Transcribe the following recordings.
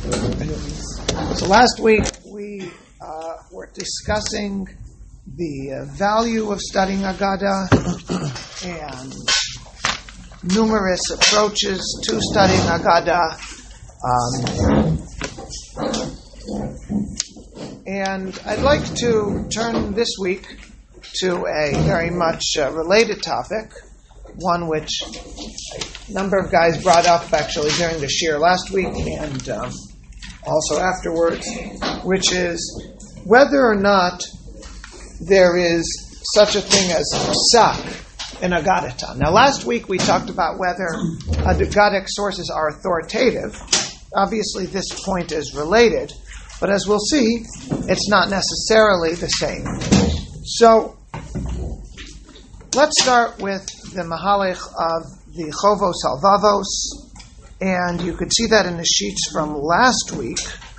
So last week we were discussing the value of studying Agada and numerous approaches to studying Agada. And I'd like to turn this week to a very much related topic, one which a number of guys brought up actually during the shir last week and also afterwards, which is whether or not there is such a thing as psak in Agadata. Now, last week we talked about whether Agadic sources are authoritative. Obviously, this point is related, but as we'll see, it's not necessarily the same. So, let's start with the Mahalech of the Chovos Halvavos, and you could see that in the sheets from last week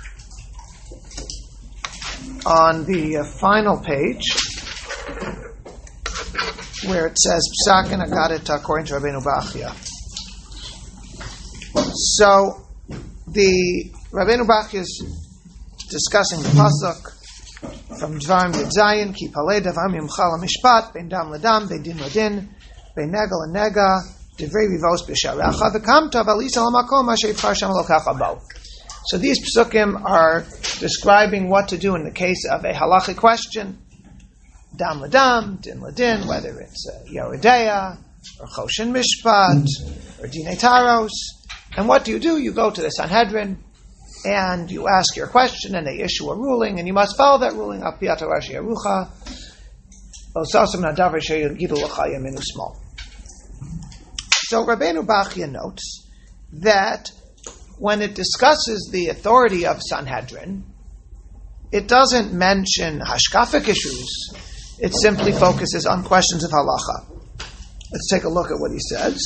on the final page, where it says Psak and Agadata according to Rabbeinu Bachya. So, the Rabbeinu Bachya is discussing the pasuk from Dvarim Yud Zayin, Ki palei davar mimcha lamishpat, ben dam ledam, ben din ledin, ben nega lenega, divrei vivos b'sharecha, v'kamta v'alisa l'makom asher yibchar Hashem Elokecha bo. So these psukim are describing what to do in the case of a halachic question, dam ledam, din ledin, whether it's Yeridea, or Choshen Mishpat, or Dinei Taros. And what do? You go to the Sanhedrin, and you ask your question, and they issue a ruling, and you must follow that ruling. So Rabbeinu Bachya notes that when it discusses the authority of Sanhedrin, it doesn't mention hashkafic issues. It simply focuses on questions of halacha. Let's take a look at what he says.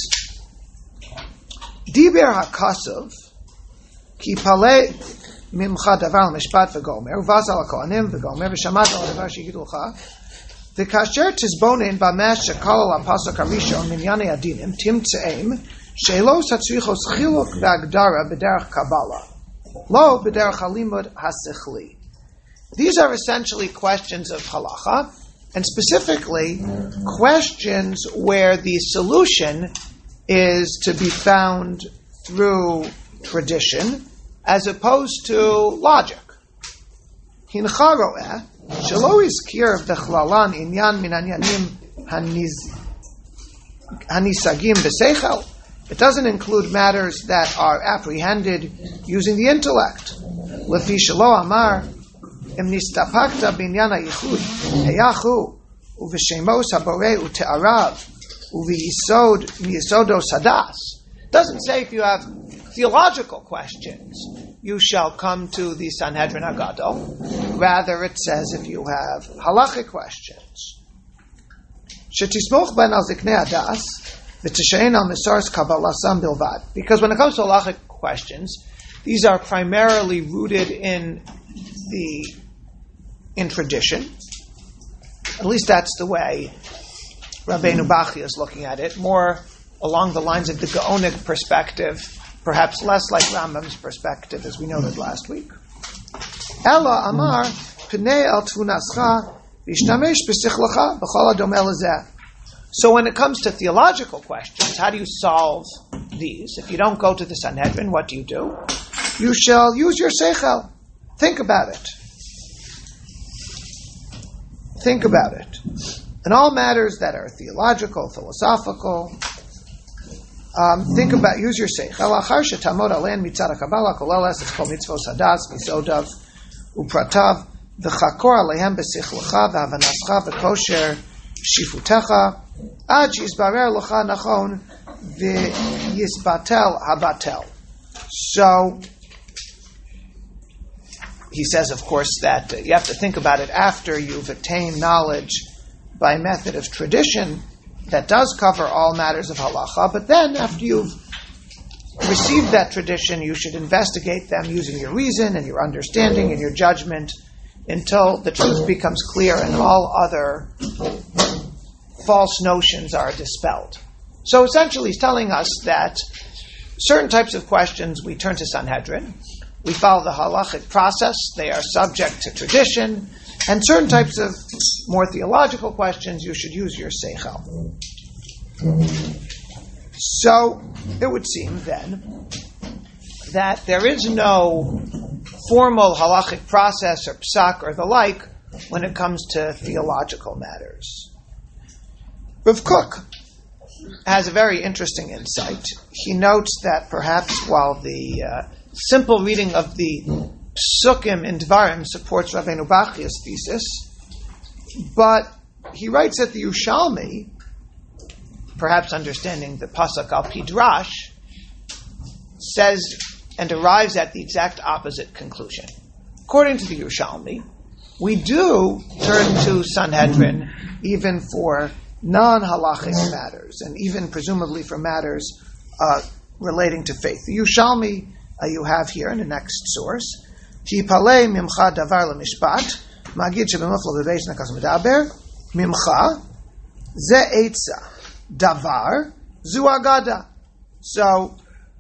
Diber HaKasav Ki palei mimcha davar l'mishpat v'gomer uvaz al ha'kohanim v'gomer v'shamat al davar sheyidu l'cha v'kasher tizbonin b'mesh shekol al pasuk harishon minyanei adinim timtzeim she'lo satzrichos chiluk v'agdara b'derech kabbalah lo b'derech halimud hasichli. These are essentially questions of halacha, and specifically questions where the solution is to be found through tradition as opposed to logic. Hincha ro'eh shelo izkir b'chlalan inyan min anyanim hanisagim b'seichel. It doesn't include matters that are apprehended using the intellect. Lefi shelo amar im nistapakta b'inyan hayichud heyachu uv'shemos haborei u'te'arav uv'yisod miyisodo sadas. It doesn't say if you have theological questions, you shall come to the Sanhedrin Agadol. Rather, it says if you have halachic questions. Shetismoch ben al ziknei adas v'tishayin al misaras kabbalasam bilvad. Because when it comes to halachic questions, these are primarily rooted in tradition. At least that's the way Rabbeinu Bachya is looking at it, more along the lines of the Gaonic perspective, perhaps less like Rambam's perspective, as we noted last week. Ela amar pnei al tunascha v'ishtamesh b'sichlecha b'chol hadomeh lezeh. So when it comes to theological questions, how do you solve these? If you don't go to the Sanhedrin, what do? You shall use your seichel. Think about it. Think about it. In all matters that are theological, philosophical, use your seichel. Achar shetamod alein mitzad hakabbalah koleles es kol mitzvos hadas misodav upratav v'chakor aleihem b'sichlecha v'havanascha v'kosher shifutecha ad sheyizbarer lecha nachon v'yisbatel habatel. So he says, of course, that you have to think about it after you've attained knowledge by method of tradition that does cover all matters of halacha, but then after you've received that tradition, you should investigate them using your reason and your understanding and your judgment until the truth becomes clear and all other false notions are dispelled. So essentially he's telling us that certain types of questions we turn to Sanhedrin, we follow the halachic process. They are subject to tradition. And certain types of more theological questions, you should use your seichel. So it would seem then that there is no formal halachic process or psak or the like when it comes to theological matters. Rav Kook has a very interesting insight. He notes that perhaps while the simple reading of the Psukim in Dvarim supports Rabbeinu Bachia's thesis, but he writes that the Yerushalmi, perhaps understanding the Pasuk al Pidrash, says and arrives at the exact opposite conclusion. According to the Yerushalmi, we do turn to Sanhedrin even for non-halachic matters, and even presumably for matters relating to faith. The Yerushalmi you have here in the next source. Ki palei mimcha davar lemishpat, magid shebemuflo bebeis nakas medaber, mimcha ze eitza, davar zu agada. So,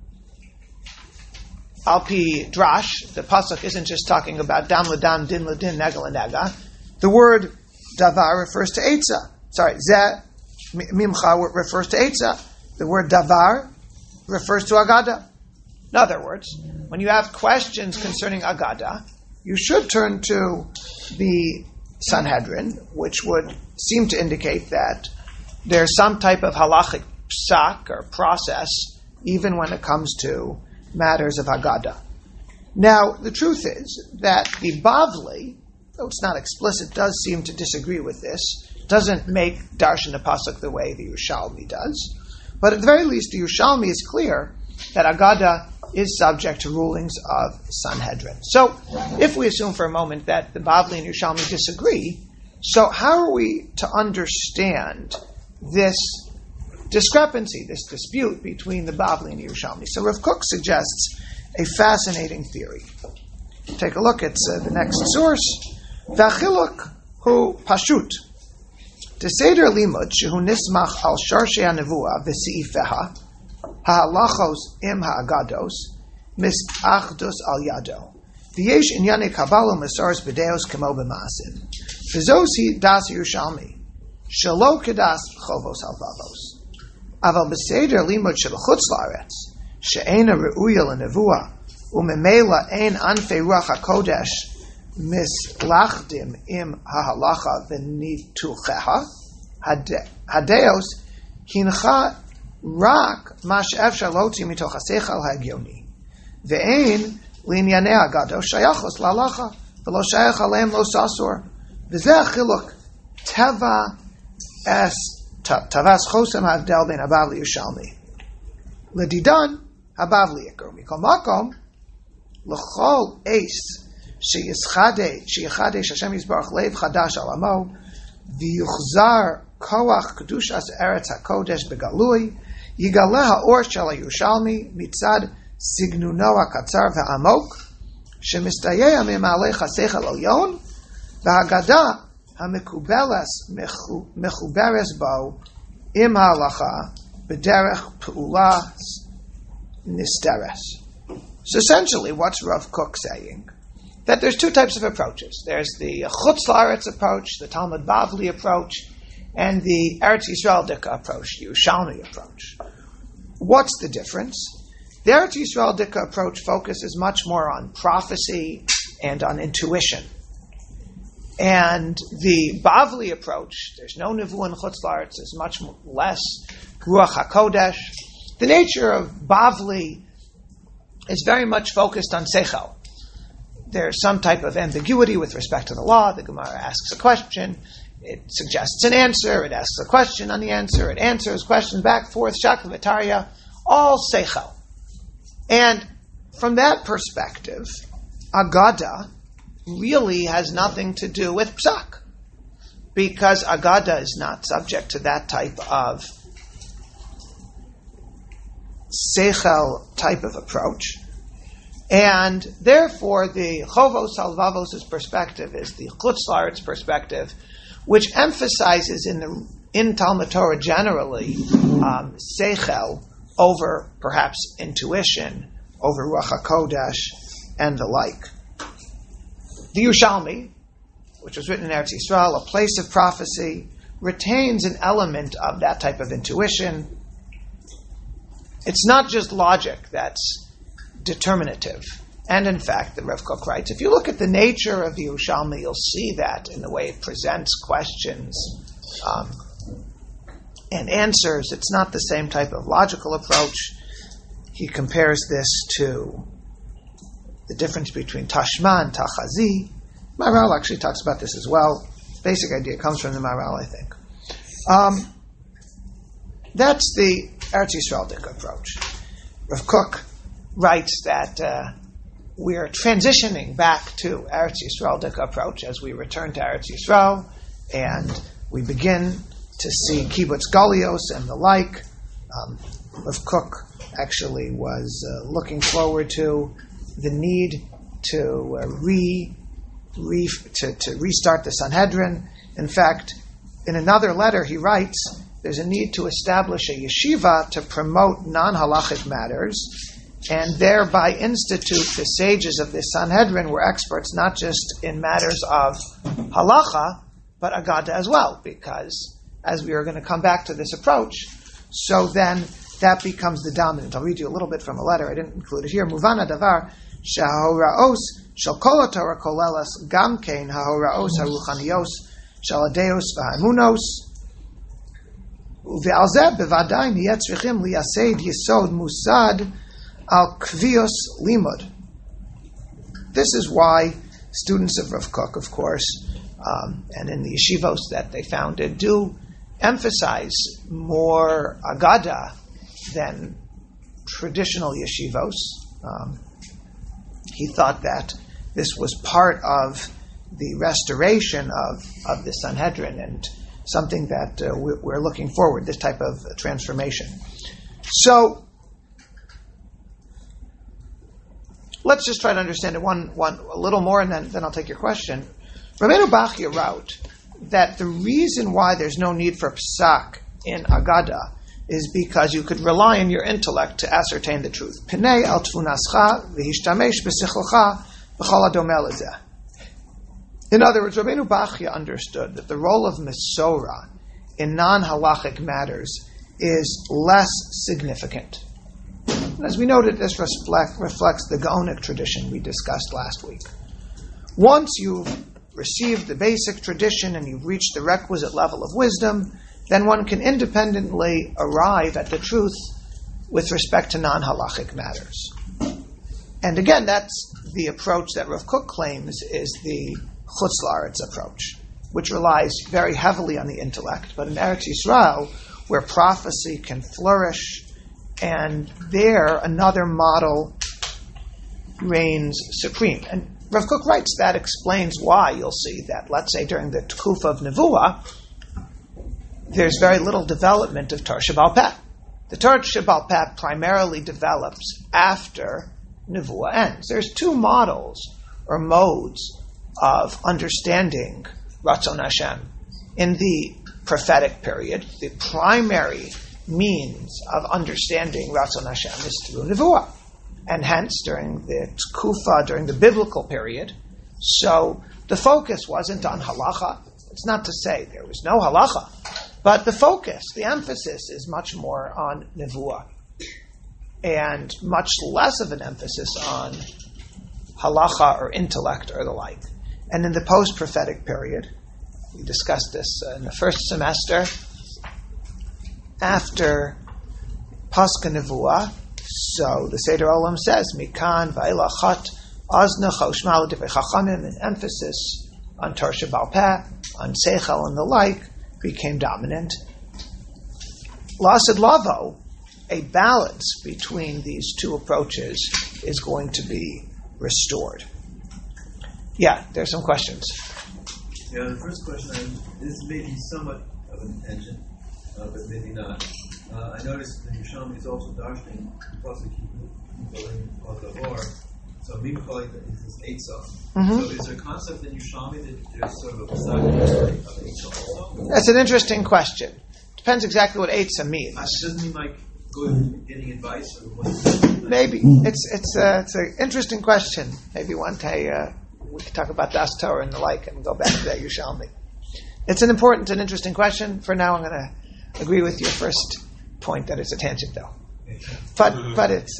al pi drash, the pasuk isn't just talking about dam ladam, din ladin, nega lanega. The word davar refers to eitza. Sorry, ze mimcha refers to eitza. The word davar refers to agada. In other words, when you have questions concerning agada, you should turn to the Sanhedrin, which would seem to indicate that there's some type of halachic psak or process, even when it comes to matters of agada. Now, the truth is that the Bavli, though it's not explicit, does seem to disagree with this. Doesn't make darshan the pasuk the way the Yerushalmi does, but at the very least, the Yerushalmi is clear that agada is subject to rulings of Sanhedrin. So, if we assume for a moment that the Bavli and Yerushalmi disagree, so how are we to understand this discrepancy, this dispute between the Bavli and Yerushalmi? So Rav Kook suggests a fascinating theory. Take a look at the next source. V'achiluk hu pashut. T'seder limud shehu nismach al sharshei hanevua v'seifeha ha'halachos im ha'agados misachdus al yado v'yesh inyane kabbalah masaros b'deos kamo b'maasim v'zos hi das Yerushalmi shelo kedas chovos halvavos aval b'seder limud shebechutz la'aretz she'ena re'uya l'nevua u'memela ein anfei ruach hakodesh mislachdim im ha'halacha v'nitucheha hadeos hincha rak mash efshar lotzi mitoch hasechal hagioni ve'ein linyane agado shayachos lalacha v'lo shayach aleim lo sasor v'zeh achiluk teva es tavas chosem havdel ben habavli Yerushalmi ledidan habavli ikor mikol makom l'chol eis sheyichadesh Hashem yisbarach lev chadash alamo v'yuchzar koach kedushas eretz hakodesh begalui yigaleh ha'or shel Yerushalmi mitzad signuno hakatzar ve'amok shemistayeh mimalei chasechel elyon v'hagada hamekubeles mechuberes bo im halacha b'derech pe'ula nisteres. So essentially, what's Rav Kook saying? That there's two types of approaches. There's the Chutz La'aretz approach, the Talmud Bavli approach, and the Eretz Yisrael Dika approach, the Yerushalmi approach. What's the difference? The Eretz Yisrael Dika approach focuses much more on prophecy and on intuition. And the Bavli approach, there's no Nivu and Chutz La'aretz, there's much less Ruach HaKodesh. The nature of Bavli is very much focused on Seichel. There's some type of ambiguity with respect to the law. The Gemara asks a question, it suggests an answer, it asks a question on the answer, it answers question back, forth, shakla v'tarya, all seichel. And from that perspective, agada really has nothing to do with psak, because agada is not subject to that type of seichel type of approach. And therefore, the Chovos Halvavos' perspective is the Chutz La'aretz perspective, which emphasizes in Talmud Torah generally seichel over perhaps intuition, over Ruach HaKodesh, and the like. The Yerushalmi, which was written in Eretz Yisrael, a place of prophecy, retains an element of that type of intuition. It's not just logic that's determinative. And in fact, the Rav Kook writes, if you look at the nature of the Yerushalmi, you'll see that in the way it presents questions and answers. It's not the same type of logical approach. He compares this to the difference between Tashma and Tachazi. Maharal actually talks about this as well. The basic idea comes from the Maharal, I think. That's the Eretz Yisraelic approach. Rav Kook writes that we're transitioning back to Eretz Yisraelic approach as we return to Eretz Yisrael, and we begin to see Kibbutz Galios and the like. Rav Kook actually was looking forward to the need to restart the Sanhedrin. In fact, in another letter he writes, there's a need to establish a yeshiva to promote non-halachic matters and thereby institute the sages of the Sanhedrin were experts not just in matters of halacha, but agada as well, because as we are going to come back to this approach, so then that becomes the dominant. I'll read you a little bit from a letter. I didn't include it here. Muvana davar shahoraos shel kol haTorah kolelas gam kein hahoraos haruchanios shel adeos v'haemunos uve'al zeh bevadai niyeh tzrichim liyased yesod musad al kvios limud. This is why students of Rav Kook, of course, and in the yeshivos that they founded, do emphasize more agada than traditional yeshivos. He thought that this was part of the restoration of the Sanhedrin and something that we're looking forward, this type of transformation. So let's just try to understand it one a little more, and then I'll take your question. Rabbeinu Bachya wrote that the reason why there's no need for psak in Agada is because you could rely on your intellect to ascertain the truth. Pinei al tfunascha v'hishtamesh b'sichlcha b'chol hadomeh lezeh. In other words, Rabbeinu Bachya understood that the role of Mesorah in non-halachic matters is less significant. And as we noted, this reflects the Gaonic tradition we discussed last week. Once you've received the basic tradition and you've reached the requisite level of wisdom, then one can independently arrive at the truth with respect to non-halachic matters. And again, that's the approach that Rav Kook claims is the Chutz La'aretz approach, which relies very heavily on the intellect. But in Eretz Yisrael, where prophecy can flourish, and there another model reigns supreme. And Rav Kook writes that explains why you'll see that, let's say, during the Tkufa of Nevuah, there's very little development of Torah Sheba'al Peh. The Torah Sheba'al Peh primarily develops after Nevuah ends. There's two models or modes of understanding Ratzon Hashem. In the prophetic period, the primary means of understanding Ratzon Hashem is through Nevuah. And hence, during the Tkufa, during the biblical period, so the focus wasn't on halacha. It's not to say there was no halacha, but the focus, the emphasis is much more on Nevuah, and much less of an emphasis on halacha or intellect or the like. And in the post-prophetic period, we discussed this in the first semester, after Pascha Nevuah, so the Seder Olam says, Mikan va'ilachat azna choshma l'divrei chachamim, an emphasis on Torah Sheba'al Peh, on Seichel and the like, became dominant. Lasid Lavo, a balance between these two approaches is going to be restored. Yeah, there's some questions. Yeah, the first question is maybe somewhat of an tangent, but maybe not. I noticed that Yerushalmi is also darshaning pasuk Kippur, so Mimchalik is this Eitzah. So is there a concept in Yerushalmi that there's sort of a pasuk of Eitzah also? That's an interesting question. Depends exactly what Eitzah means. Doesn't mean like good getting advice, or what? Maybe it's an interesting question. Maybe one day we could talk about Das Torah and the like, and go back to that Yerushalmi. It's an important and interesting question. For now, I'm going to agree with your first point that it's a tangent, though. But it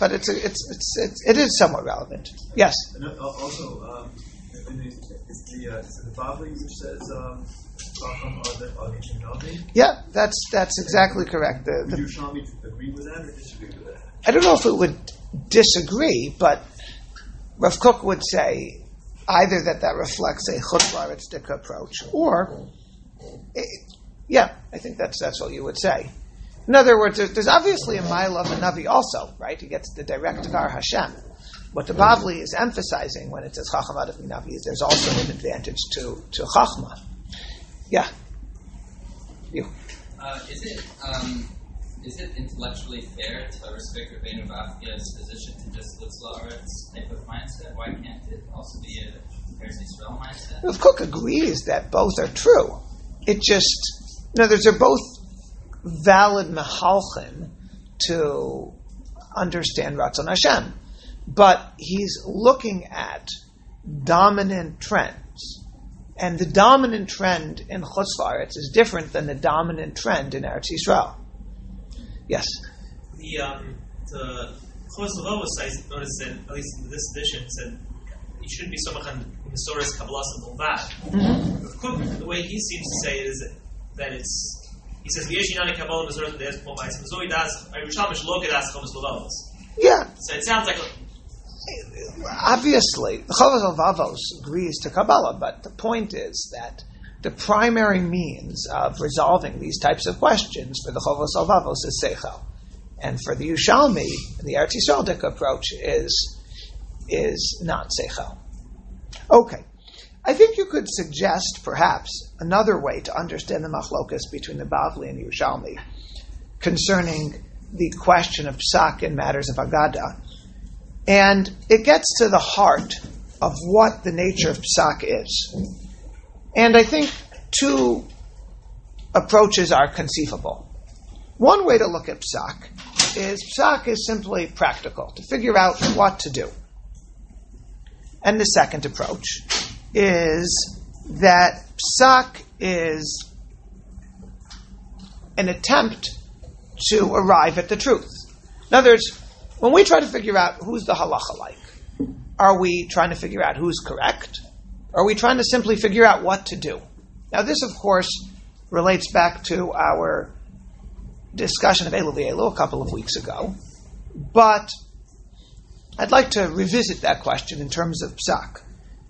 is somewhat relevant. Yes. And also, it's the Bavli which says Chacham are the Shinami. Yeah, that's exactly correct. Would Yerushalmi agree with that or disagree with that? I don't know if it would disagree, but Rav Kook would say either that reflects a chutz la'aretz dika approach, or I think that's what you would say. In other words, there's obviously a mile of a Navi also, right? He gets the direct Gar Hashem. What the Bavli is emphasizing when it says Chacham Adav Minavi is there's also an advantage to Chachma. Yeah. You. Is it intellectually fair to respect Rabbeinu Bachya's position to just Chutz La'aretz type of mindset? Why can't it also be a Eretz Yisrael mindset? Rav Kook agrees that both are true. It just, they're both valid mehalchin to understand Ratzon Hashem. But he's looking at dominant trends. And the dominant trend in Chutz La'aretz is different than the dominant trend in Eretz Yisrael. Yes? The Chuvas Levavos, I noticed that, at least in this edition, said you shouldn't be so much on Mesoras, Kabbalas, and Bulvad. The way he seems to say it is that it's, he says, Kabbalah, Mesoras, and De'ez, Pomais, Mezoi Das, Yerushalmish, Logedas, Chuvas Levavos. Yeah. So it sounds like obviously, the Chovos Levavos agrees to Kabbalah, but the point is that the primary means of resolving these types of questions for the Chovos Levavos is Seichel. And for the Yerushalmi, the Eretz Yisrael Dika approach is not Seichel. Okay. I think you could suggest, perhaps, another way to understand the machlokas between the Bavli and the Yerushalmi concerning the question of Psak in matters of Agada. And it gets to the heart of what the nature of Psak is. And I think two approaches are conceivable. One way to look at Psak is simply practical, to figure out what to do. And the second approach is that Psak is an attempt to arrive at the truth. In other words, when we try to figure out who's the halacha like, are we trying to figure out who's correct? Or are we trying to simply figure out what to do? Now this, of course, relates back to our discussion of Elu V'Elu a couple of weeks ago. But I'd like to revisit that question in terms of Psak.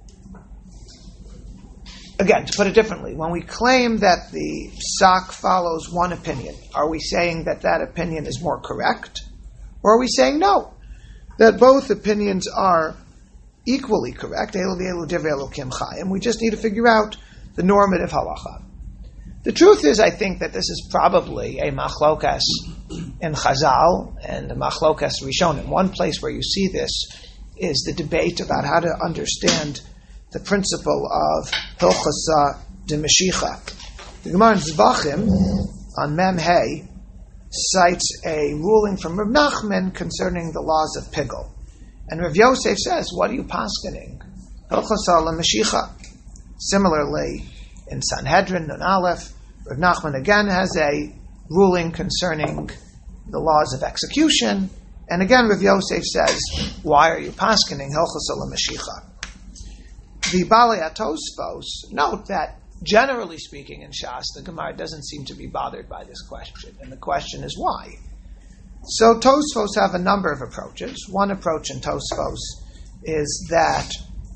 Again, to put it differently, when we claim that the Psak follows one opinion, are we saying that opinion is more correct? Or are we saying no, that both opinions are equally correct? Elu v'elu divrei Elokim chayim. We just need to figure out the normative halacha. The truth is, I think that this is probably a machlokas in Chazal and a machlokas Rishonim. One place where you see this is the debate about how to understand the principle of Hilchasa de Mashicha. The Gemara in Zvachim on Mem Hey cites a ruling from Rav Nachman concerning the laws of Pigel. And Rav Yosef says, what are you paskening? Hilchasa le Mashicha. Similarly, in Sanhedrin, Nun Aleph, Rav Nachman again has a ruling concerning the laws of execution. And again, Rav Yosef says, why are you paskening Hilchasa le Mashicha? The Balei HaTosfos note that, generally speaking in Shas, the Gemara doesn't seem to be bothered by this question. And the question is why? So Tosfos have a number of approaches. One approach in Tosfos is that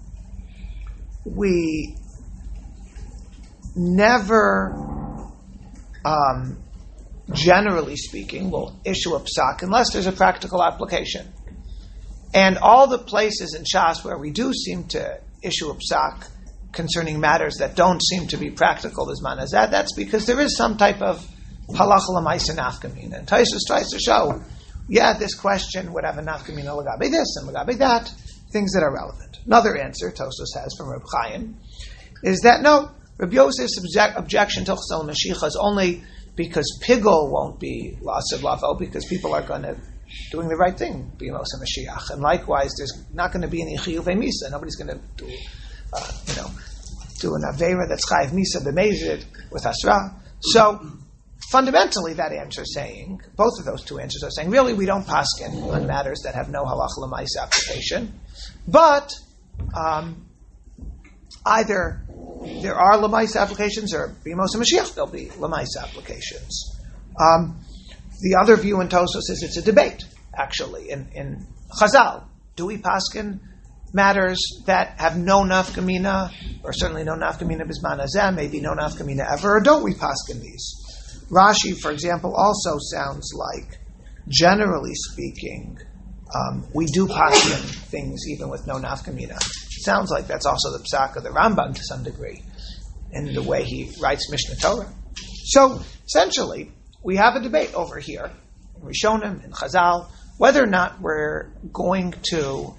we never, generally speaking, will issue a psak unless there's a practical application. And all the places in Shas where we do seem to issue a psak concerning matters that don't seem to be practical as man as that's because there is some type of halacha l'maisa nafkamina. And Taisus tries to show, this question would have a nafkamina l'gabe this and l'gabe that, things that are relevant. Another answer Tosfos has from Reb Chaim is that no, Reb Yosef's objection to Chasal Mashiach is only because pigul won't be loss of lavo, because people are going to doing the right thing, b'yemos HaMashiach. And likewise, there's not going to be any chiyuvei misa. Nobody's going to do, do an avera that's chayiv misa b'mezid with hasra. So fundamentally, that answer is saying, both of those two answers are saying, really, we don't paskin on matters that have no halacha l'maisa application, but either there are l'maisa applications, or b'yemos HaMashiach there'll be l'maisa applications. The other view in Tosfos is it's a debate, actually, in Chazal. Do we paskin matters that have no nafkamina, or certainly no nafkamina bisman hazeh, maybe no nafkamina ever, or don't we paskin these? Rashi, for example, also sounds like, generally speaking, we do paskin things even with no nafkamina. It sounds like that's also the psak of the Rambam to some degree, in the way he writes Mishnah Torah. So, essentially, we have a debate over here, in Rishonim, in Chazal, whether or not we're going to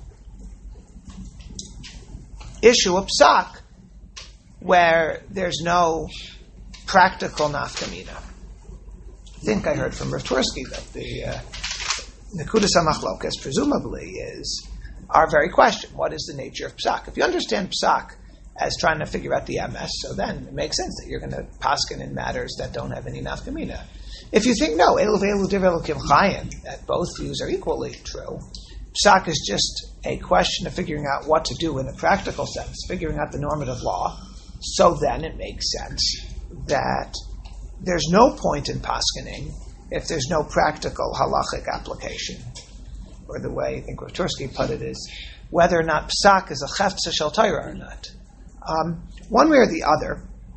issue a psak where there's no practical nafkamina. I think I heard from Rav Twersky that the Nekudas HaMachlokas presumably is our very question. What is the nature of psak? If you understand psak as trying to figure out the MS, so then it makes sense that you're going to paskin in matters that don't have any nafkamina. If you think, no, Elu ve'elu divrei Elokim chayim, that both views are equally true, psak is just a question of figuring out what to do in a practical sense, figuring out the normative law, so then it makes sense that there's no point in paskining if there's no practical halachic application. Or the way I think Rav Twersky put it is, whether or not psak is a cheftza shel Torah or not. One way or the other,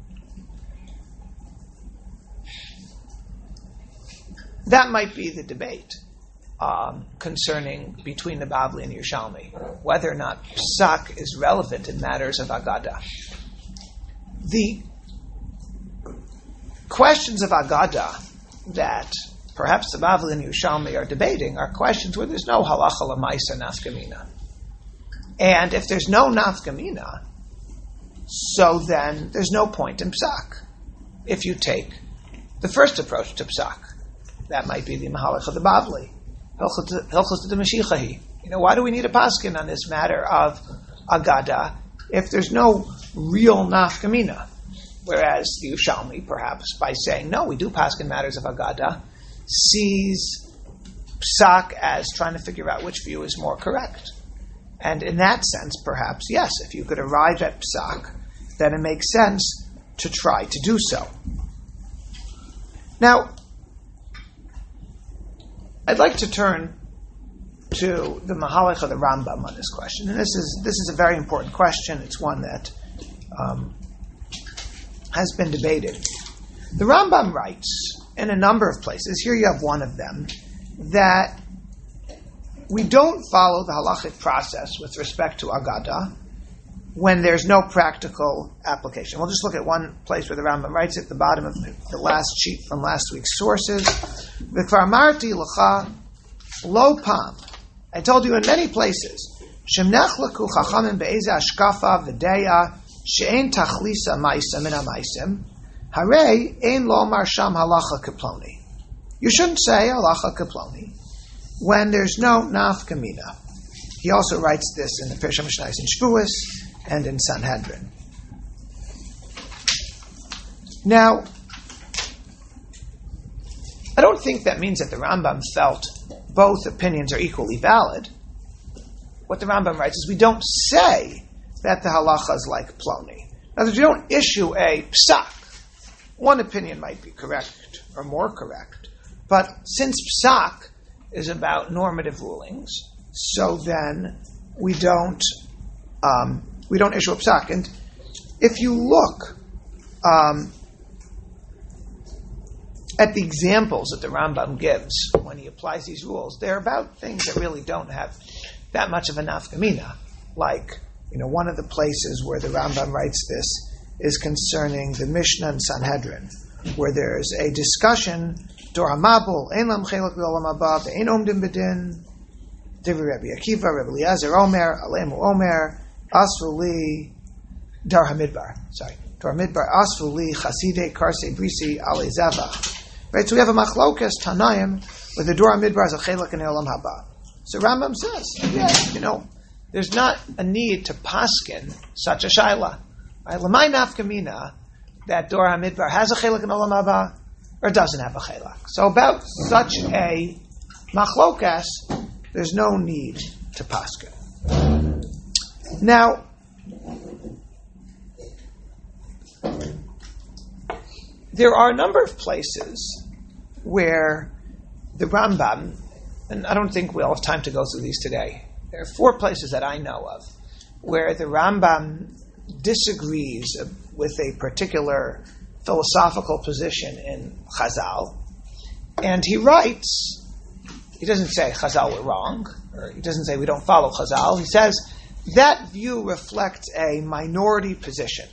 that might be the debate concerning between the Bavli and Yerushalmi, whether or not psak is relevant in matters of Agada. The questions of Agada that perhaps the Bavli and Yerushalmi are debating are questions where there's no halacha l'maisa nafkamina. And if there's no nafkamina, so then there's no point in psak. If you take the first approach to psak, that might be the mahalach of the Bavli. Hilchos de Mashichahi. Why do we need a paskin on this matter of Agada if there's no real nafkamina? Whereas the Yerushalmi, perhaps, by saying, no, we do paskin matters of Agada, sees psak as trying to figure out which view is more correct. And in that sense, perhaps, yes, if you could arrive at psak, then it makes sense to try to do so. Now, I'd like to turn to the Mahalach of the Rambam on this question. And this is a very important question. It's one that has been debated. The Rambam writes in a number of places, here you have one of them, that we don't follow the halachic process with respect to Agada when there's no practical application. We'll just look at one place where the Rambam writes at the bottom of the last sheet from last week's sources. V'kvar amarti l'cha lo pam. I told you in many places, shemnech laku chachamim be'eze ashkafa v'deya she'en tachlisa ma'isa min ha'maisim, harei ein lo marsham halacha keploni. You shouldn't say halacha keploni when there's no nafkamina. He also writes this in the Pirush HaMishnayos in Shvuos and in Sanhedrin. Now, I don't think that means that the Rambam felt both opinions are equally valid. What the Rambam writes is we don't say that the halacha is like Ploni. In other words, we don't issue a psak. One opinion might be correct or more correct, but since psak is about normative rulings, so then we don't issue a psak. And if you look at the examples that the Rambam gives when he applies these rules, they're about things that really don't have that much of a nafkamina. Like, one of the places where the Rambam writes this is concerning the Mishnah and Sanhedrin, where there's a discussion, Dor HaMabul, Ein Lam Chelek V'Olam Haba, Ve'ein Omdim B'Din, Divrei Rabbi Akiva, Rabbi Eliezer Omer, Alemu Omer, Asfu Li, Dar HaMidbar, Asfu Li, Chasidei Karsei Brisi, Ale Zavach. Right? So we have a machlokas Tanaim where the Dor HaMidbar is a chelik in Olam Haba. So Rambam says, there's not a need to paskin such a shaila. Right? L'may nafkamina that Dor HaMidbar has a chelik in Olam Haba or doesn't have a chelik. So about such a machlokas, there's no need to paskin. Now, there are a number of places where the Rambam, and I don't think we'll have time to go through these today, there are 4 places that I know of where the Rambam disagrees with a particular philosophical position in Chazal, and he writes, he doesn't say Chazal were wrong, or he doesn't say we don't follow Chazal, he says that view reflects a minority position.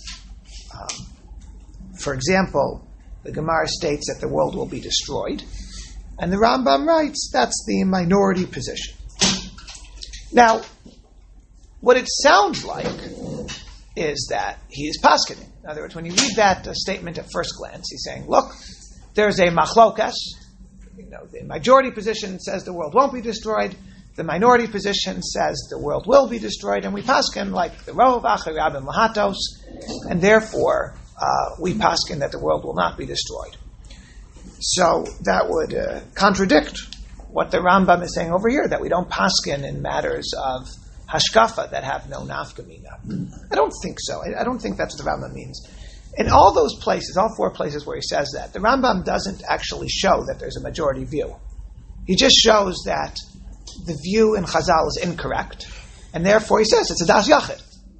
For example, the Gemara states that the world will be destroyed, and the Rambam writes that's the minority position. Now, what it sounds like is that he is paskening. In other words, when you read that statement at first glance, he's saying, look, there's a machlokas. The majority position says the world won't be destroyed. The minority position says the world will be destroyed, and we paskin like the Rov, Acher, Rabim, Lahatos, and therefore we paskin that the world will not be destroyed. So that would contradict what the Rambam is saying over here, that we don't paskin in matters of hashkafa that have no nafkamina. I don't think so. I don't think that's what the Rambam means. In all those places, all 4 places where he says that, the Rambam doesn't actually show that there's a majority view. He just shows that the view in Chazal is incorrect, and therefore he says it's a das yachid.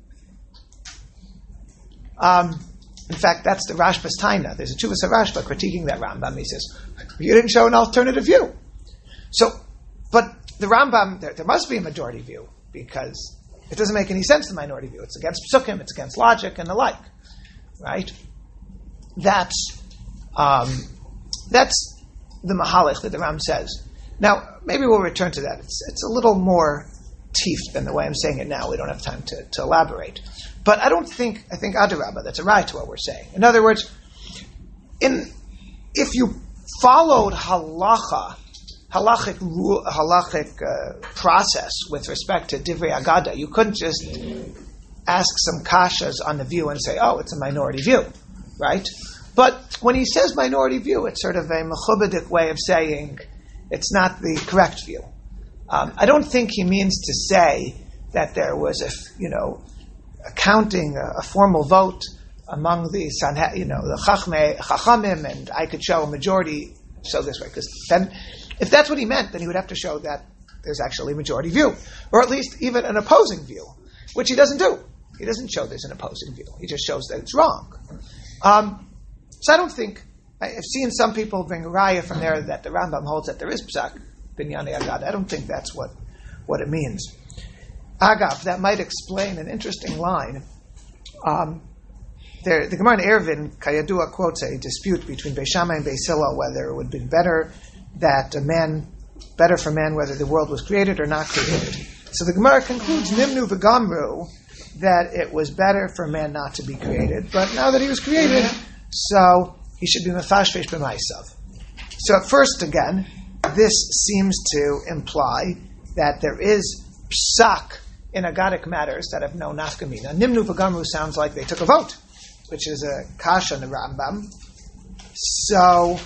In fact, that's the Rashba's taina. There's a Chuvas Rashba critiquing that Rambam. He says, you didn't show an alternative view. So, but the Rambam, there must be a majority view, because it doesn't make any sense, the minority view. It's against psukim, it's against logic, and the like. Right? That's the mahalach that the Ram says. Now, maybe we'll return to that. It's a little more teeth than the way I'm saying it now. We don't have time to elaborate. But I think Adarabba, that's a right to what we're saying. In other words, if you followed halachic process with respect to Divrei Agada, you couldn't just ask some kashas on the view and say, oh, it's a minority view, right? But when he says minority view, it's sort of a mechubadik way of saying it's not the correct view. I don't think he means to say that there was a formal vote among the Chachamim, and I could show a majority so this way. Because then, if that's what he meant, then he would have to show that there's actually a majority view, or at least even an opposing view, which he doesn't do. He doesn't show there's an opposing view. He just shows that it's wrong. So I don't think, I've seen some people bring a raya from there that the Rambam holds that there is psak binyanei agad. I don't think that's what it means. Agav, that might explain an interesting line. The Gemara in Eruvin, Kayadua, quotes a dispute between Beis Shammai and Beis Hillel whether it would be better for man whether the world was created or not created. So the Gemara concludes, Nimnu v'gamru, that it was better for man not to be created, but now that he was created, so he should be mefashvesh b'maisav. So at first, again, this seems to imply that there is psak in agadic matters that have no nafkamina. Nimnu v'gamru sounds like they took a vote, which is a kasha in the Rambam. So,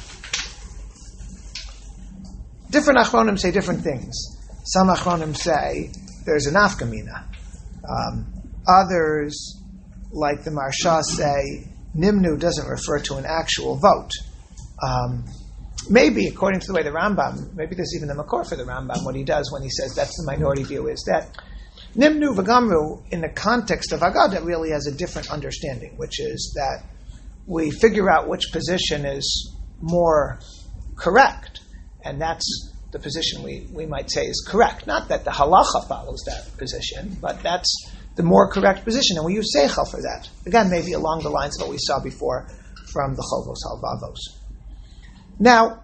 different achronim say different things. Some achronim say there's a nafkamina. Others, like the Marsha, say Nimnu doesn't refer to an actual vote. Maybe, according to the way the Rambam, maybe there's even a makor for the Rambam, what he does when he says that's the minority view is that Nimnu v'gamru, in the context of Agada, really has a different understanding, which is that we figure out which position is more correct, and that's the position we might say is correct. Not that the halacha follows that position, but that's the more correct position, and we use seichel for that. Again, maybe along the lines of what we saw before from the Chovos Halvavos. Now,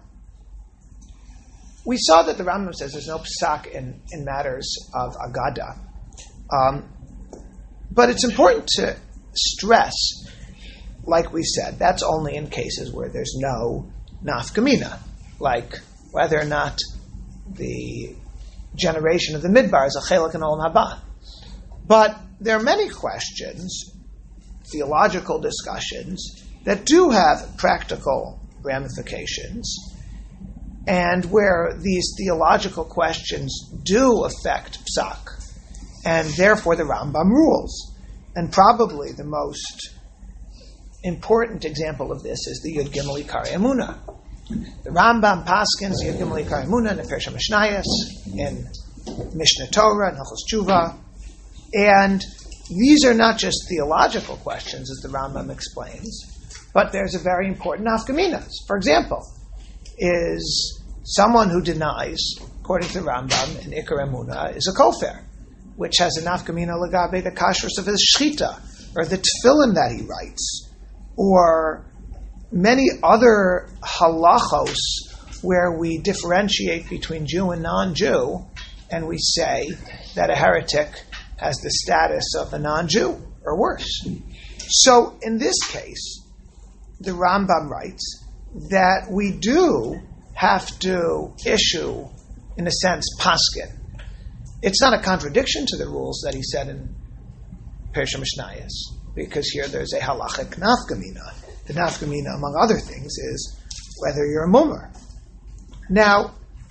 we saw that the Rambam says there's no psak in matters of Agada. But it's important to stress, like we said, that's only in cases where there's no nafkamina, like whether or not the generation of the midbar is a chelik in olam haba. But there are many questions, theological discussions, that do have practical ramifications, and where these theological questions do affect psak, and therefore the Rambam rules. And probably the most important example of this is the Yud Gimel Ikar Emunah. The Rambam paskins Yud Gimel Ikar Emunah in the Persham Mishnayos, in Mishnah Torah, in Hilchos Tshuva, and these are not just theological questions, as the Rambam explains, but there's a very important nafkaminas. For example, is someone who denies, according to the Rambam, in Ikar Emunah, is a kofar, which has a nafkamina legabe the kashrus of his shchita, or the tefillin that he writes, or many other halachos where we differentiate between Jew and non-Jew, and we say that a heretic has the status of a non-Jew, or worse. So in this case, the Rambam writes that we do have to issue, in a sense, paskin. It's not a contradiction to the rules that he said in Persham Mishnayos, because here there's a halachic nafkamina. The nafkamina, among other things, is whether you're a mummer. Now,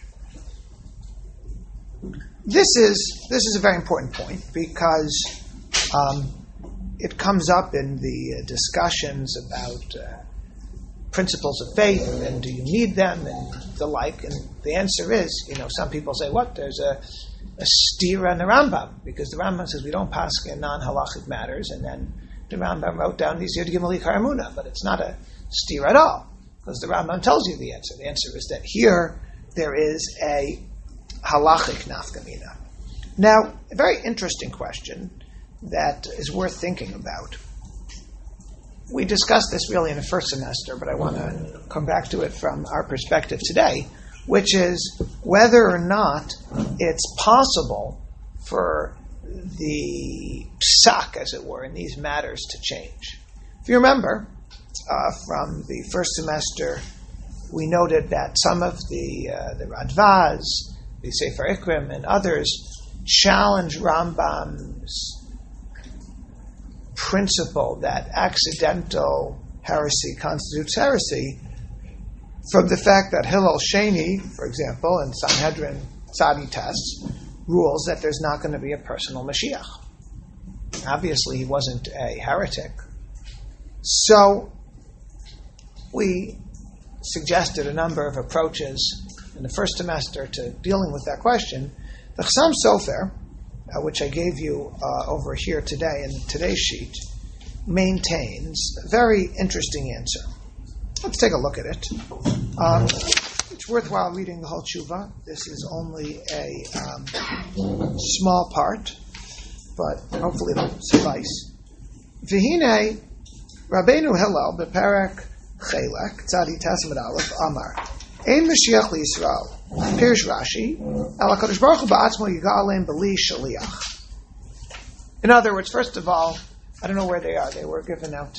this is a very important point, because it comes up in the discussions about principles of faith, and do you need them, and the like. And the answer is, some people say, what? There's a stira in the Rambam, because the Rambam says we don't paskin in non-halachic matters, and then the Rambam wrote down these Yud Gimel Ikar Emunah, but it's not a stira at all, because the Rambam tells you the answer. The answer is that here there is a halachic nafkamina. Now, a very interesting question that is worth thinking about. We discussed this really in the first semester, but I want to come back to it from our perspective today, which is whether or not it's possible for the psak, as it were, in these matters to change. If you remember, from the first semester, we noted that some of the Radvaz, the Sefer Ikrim, and others challenge Rambam's principle that accidental heresy constitutes heresy from the fact that Hillel Sheni, for example, in Sanhedrin Tzadi tests, rules that there's not going to be a personal Mashiach. Obviously, he wasn't a heretic. So, we suggested a number of approaches in the first semester to dealing with that question. The Chassam Sofer, which I gave you over here today in today's sheet, maintains a very interesting answer. Let's take a look at it. It's worthwhile reading the whole tshuva. This is only a small part, but hopefully it'll suffice. V'hinei Rabbeinu Hillel beperek chelek tzadi tasamid aleph amar ein Mashiach liYisrael Pirish Rashi al HaKadosh Baruch Hu ba'atzmo yiga aleim b'li shaliach. In other words, first of all, I don't know where they are. They were given out.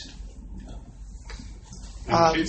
Okay.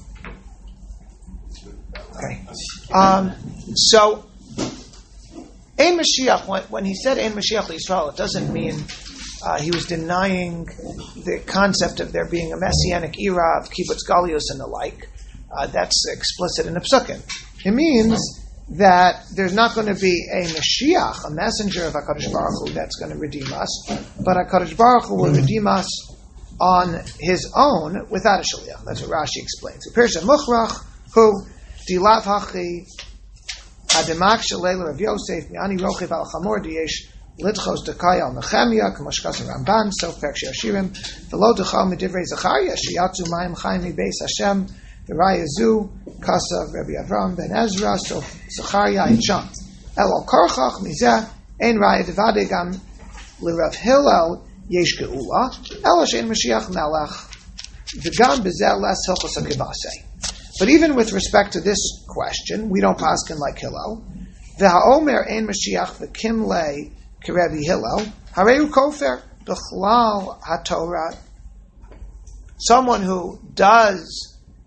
So, Ein Mashiach, when he said Ein Mashiach Yisrael, it doesn't mean he was denying the concept of there being a messianic era of kibbutz galius and the like. That's explicit in the Psukim. It means that there's not going to be a Mashiach, a messenger of HaKadosh Baruch Hu that's going to redeem us, but HaKadosh Baruch Hu will redeem us on his own without a shaliach. That's what Rashi explains. Pirsha Muchrach Hu Dilav Hachi Ademak Shalela Rav Yosef Mi'ani Rochiv Al Chamor Diyesh Lidchos Dekaya Al Nechemia Kamashkas Ramban Sof Perk Shirim V'lo Dechal Medivrei Zachariah Shiyatzu Mayim Chaim Mibeis Hashem V'Raya Zu Kasav Rabbi Avram Ben Ezra Sof Zachariah Yicham El Al Korchach Mizeh Ein Raya Devade Gam L'Rav Hillel Yesh Geula Ela Shein Mashiach Melech V'Gam B'Zeh Les Hilchos HaKibasei. But even with respect to this question, we don't paskin like Hillel. V'ha'omer ein Mashiach v'kim le Kerevi Hillel hareu kofer b'chlal haTorah. Someone who does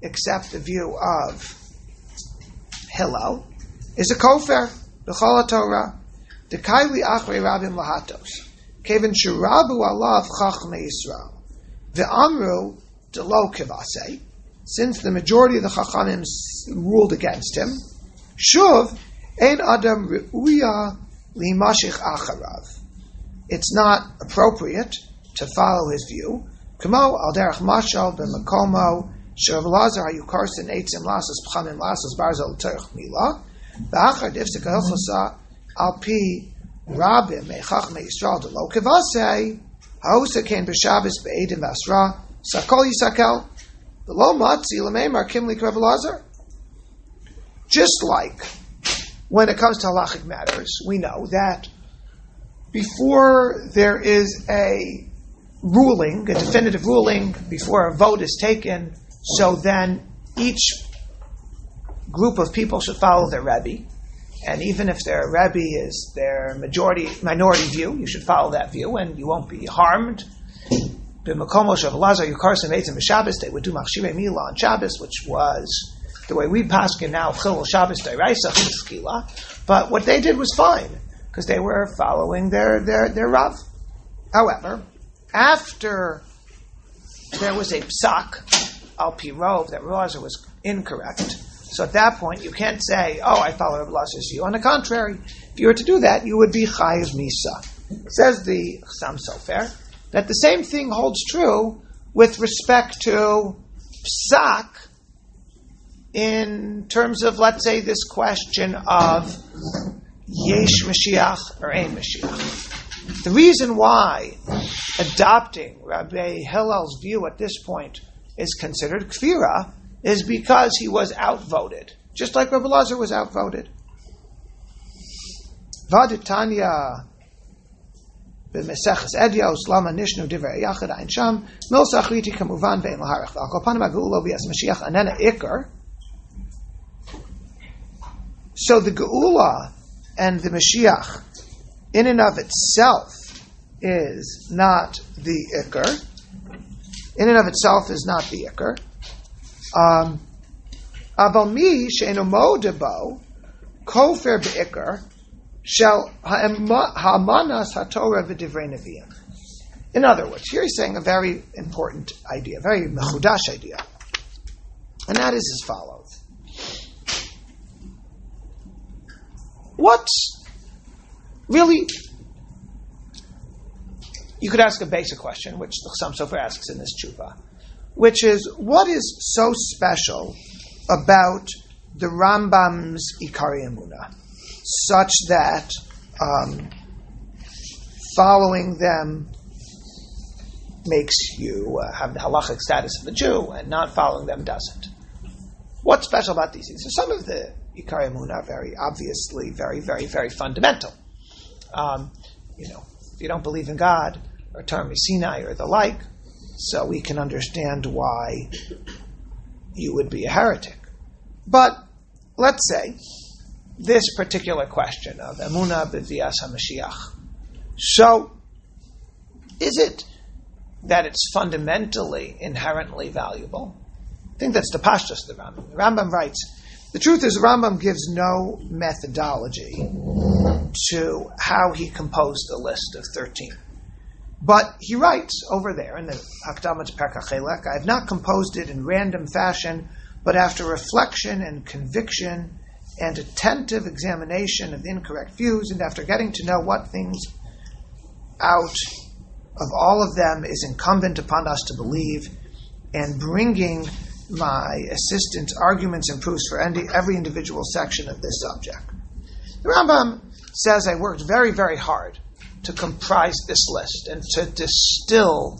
accept the view of Hillel is a kofer, b'chol Torah, d'kaili achrei rabim lahatos, kevin shirabu alav chachmei Yisrael, ve'amru delo kivasei, since the majority of the chachamim ruled against him, shuv ein adam re'uya limashich acharav. It's not appropriate to follow his view. Kamo al derech mashal b'makomo sherav Elazar hayukarsin eitzim lasas pchamim lasas barzel terech mila. V'achar difsek hilchosa al pi rabim mechachmei Yisrael delo kivasei ha'osa ken b'shabbos be'edim v'asra sakol yisakel v'lo matzi l'meimar kimli k'Rav Elazar. Just like when it comes to halachic matters, we know that before there is a ruling, a definitive ruling, before a vote is taken, so then each group of people should follow their Rebbe. And even if their Rebbe is their minority view, you should follow that view and you won't be harmed. They would do Machshirei Mila on Shabbos, which was the way we paskin now, Chilul Shabbos Deraisa Chila. But what they did was fine, because they were following their Rav. However, after there was a psak al pi rov that Rav Elazar was incorrect, so at that point you can't say, "Oh, I follow Rav Elazar's view." On the contrary, if you were to do that, you would be chayiv misa. Says the Chassam Sofer that the same thing holds true with respect to psak in terms of, let's say, this question of yesh Mashiach or ein Mashiach. The reason why adopting Rabbi Hillel's view at this point is considered kfira is because he was outvoted, just like Rabbi Elazar was outvoted. Vaditanya b'meseches Edios lama nishnu divrei yachad ein sham milsa achriti kamuvan ve'en laharach v'al kol panim ha'geula v'yas Mashiach anena ikar. So the geula and the Mashiach in and of itself is not the ikar. In and of itself is not the ikar. Aval mi she'enu modebo kofer be'ikar shel ha'amanas ha'torah v'divrei neviim. In other words, here he's saying a very important idea, a very mechudash idea. And that is as follows. What's really, you could ask a basic question, which the Chassam Sofer asks in this tshuva, which is, what is so special about the Rambam's Ikari Emunah, such that following them makes you have the halachic status of a Jew, and not following them doesn't? What's special about these things? So some of the Ikari Emunah are very obviously very, very, very fundamental. If you don't believe in God, or Torah Sinai, or the like, so we can understand why you would be a heretic. But let's say this particular question of Emunah b'Vias HaMashiach. So, is it that it's fundamentally, inherently valuable? I think that's the pashtus of the Rambam. The Rambam writes, the truth is the Rambam gives no methodology to how he composed the list of 13. But he writes over there in the Hakdama to Perek HaChelek, I have not composed it in random fashion, but after reflection and conviction and attentive examination of incorrect views, and after getting to know what things out of all of them is incumbent upon us to believe, and bringing my assistant's arguments and proofs for every individual section of this subject. The Rambam says I worked very, very hard to comprise this list and to distill